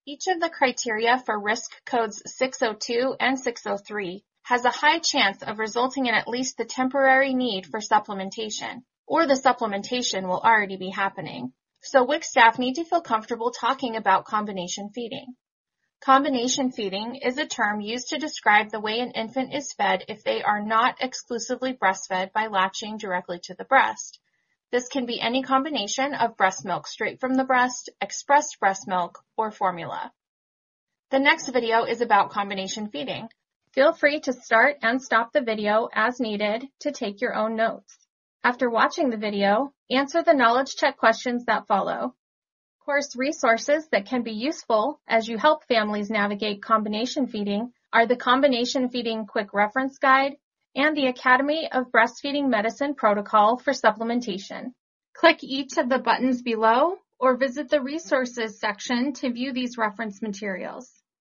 Each of the criteria for risk codes 602 and 603 has a high chance of resulting in at least the temporary need for supplementation, or the supplementation will already be happening. So WIC staff need to feel comfortable talking about combination feeding. Combination feeding is a term used to describe the way an infant is fed if they are not exclusively breastfed by latching directly to the breast. This can be any combination of breast milk straight from the breast, expressed breast milk, or formula. The next video is about combination feeding. Feel free to start and stop the video as needed to take your own notes. After watching the video, answer the knowledge check questions that follow. Course resources that can be useful as you help families navigate combination feeding are the Combination Feeding Quick Reference Guide and the Academy of Breastfeeding Medicine Protocol for Supplementation. Click each of the buttons below or visit the resources section to view these reference materials.